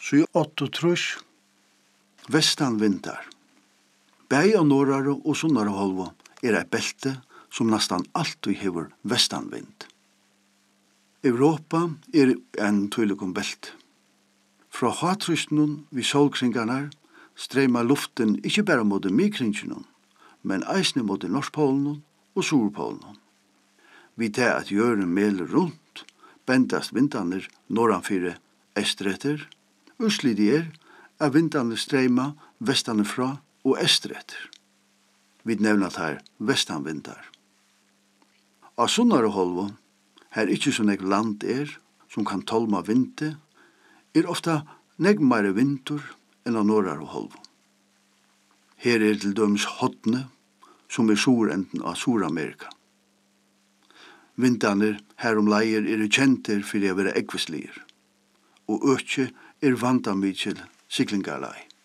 så er 8 vestanvindar. Bæði av norrare og sunnare holvo er et belte som nastan alltid hever vestanvind. Europa er en tøylikum belt. Fra hatrystnun vi solkringarnar streima luften ikkje bare mot mikringinun, men eisne mot Norskpolen og Surpolen. Vi tar at jøren meler rundt, bendast vindaner norranfyre estretter, uslidi er at vindaner streima vestanne fra og estretter. Vi nevner her vestanvindar. Av sunnare holvo, her ikkje så nek land er, som kan tolma vinte, er ofta negmare vintur enn av norrare holvo. Her er til dømes hotne, som er surenden av Sur-Amerika. Vindaner herom leier er kjenter for å være ekvislier, og økje er vandamidkjel siklingarlei.